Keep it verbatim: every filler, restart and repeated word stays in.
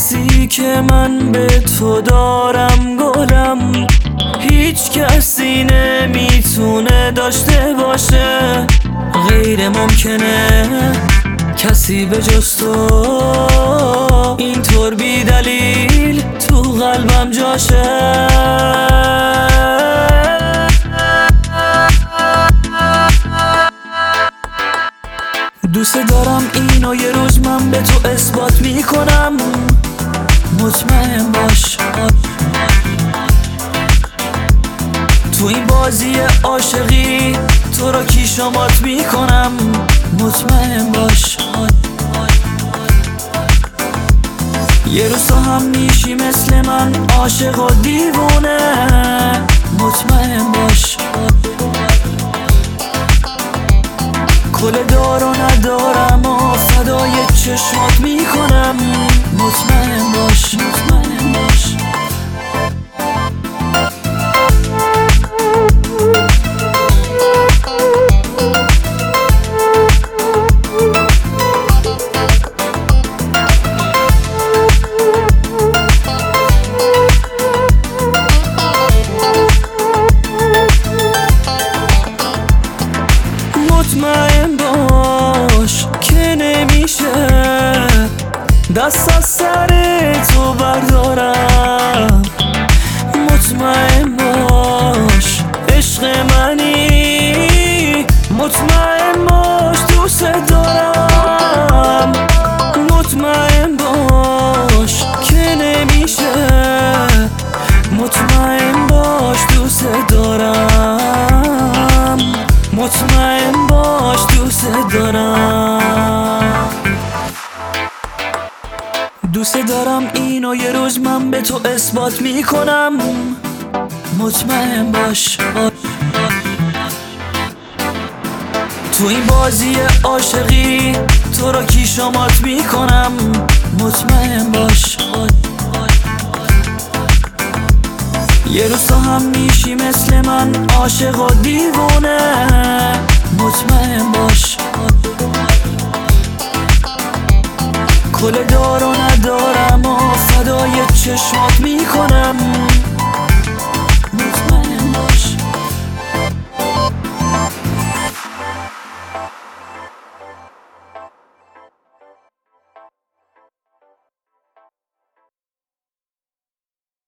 حسی که من به تو دارم گلم، هیچ کسی نمیتونه داشته باشه. غیر ممکنه کسی به جز تو اینطور بی دلیل تو قلبم جاشه. دوست دارم اینو یه روز من به تو اثبات میکنم، مطمئن باش تو این بازی عاشقی تو را کیشامات میکنم، مطمئن باش یه روز تو هم میشی مثل من عاشق و دیوونه، مطمئن باش کل دار و ندارم و فدای چشمات میکنم، مطمئن باش مطمئن باش مطمئن باش که نمیشه دست از سر تو بردارم، مطمئن باش عشق منی، مطمئن باش دوست دارم، مطمئن باش که نمیشه، مطمئن باش دوست دارم، مطمئن باش دوست دارم. دوست دارم اینو یه روز من به تو اثبات میکنم، مطمئن باش تو این بازی عاشقی تو را کیشامات میکنم، مطمئن باش یه روز تو هم میشی مثل من عاشق و دیوونه، مطمئن باش کل دار و ندارم و فدای چشمات میکنم.